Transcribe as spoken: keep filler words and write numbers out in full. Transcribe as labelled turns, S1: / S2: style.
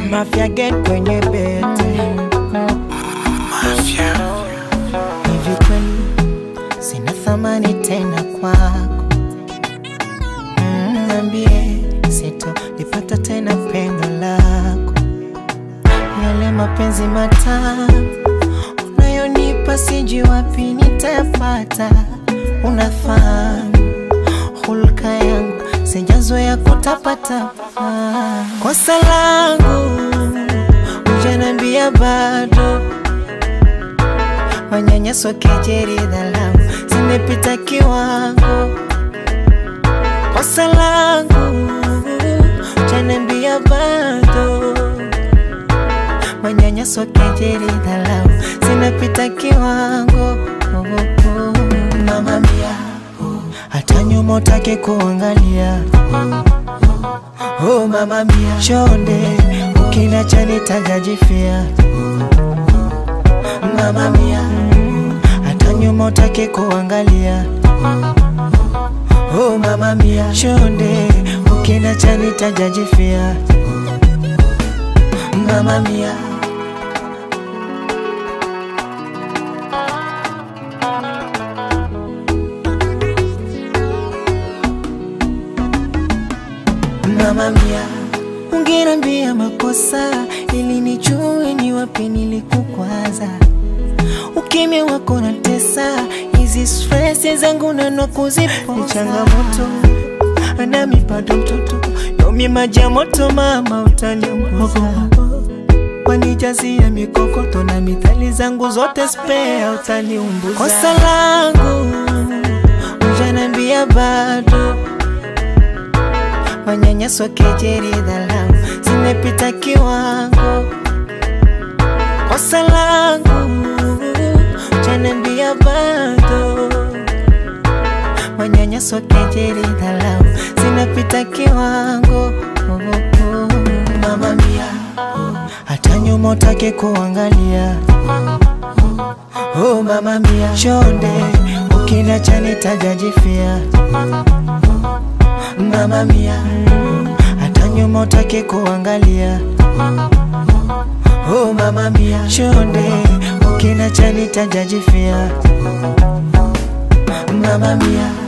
S1: Mafia get kwenye bete.
S2: Mafia.
S1: Hivi kweli sina thamani tena kwako. Niambie sito nipata tena pendo lako. Yale mapenzi matamu unayonipa sijui wapi nitayapata. Unafahamu hulka yangu sijazoea kutapatapa. Kosa langu hujaniambia bado. Manyanyaso, kejeli, dharau zimepita kiwango. Kosa langu hujaniambia bado. Manyanyaso, kejeli, dharau zinapita kiwango. Oh, oh, oh. Mama mia, hata nyuma utake kuangalia. Oh mama mia, chonde ukiniacha nitajifia. Mama mia, hata nyuma utake kuangalia. Oh mama mia, chonde ukiniacha nitajifia. Mama mia. Mama mia, ungeniambia makosa ili nijue ni wapi nilikukwaza. Ukimya wako na tesa, hizi stress zangu na kuzipoza. Ni changamoto, nami bado mtoto. Yomi maji ya moto mama utaniunguza. Wanijazia mikokoto na mithali zangu zote spare utaniumbuza. Kosa langu hujaniambia bado. Manyanyaso, kejeli, dharau zimepita kiwango. Kosa langu hujaniambia bado. Manyanyaso, kejeli, dharau zinapita kiwango. Oh, oh, oh. Mama mia, hata nyuma utake kuangalia. Oh mama mia, chonde ukiniacha nitajifia. Mama mia, hata nyuma utake kuangalia. Oh mama mia, chonde ukiniacha nitajifia. Mama mia.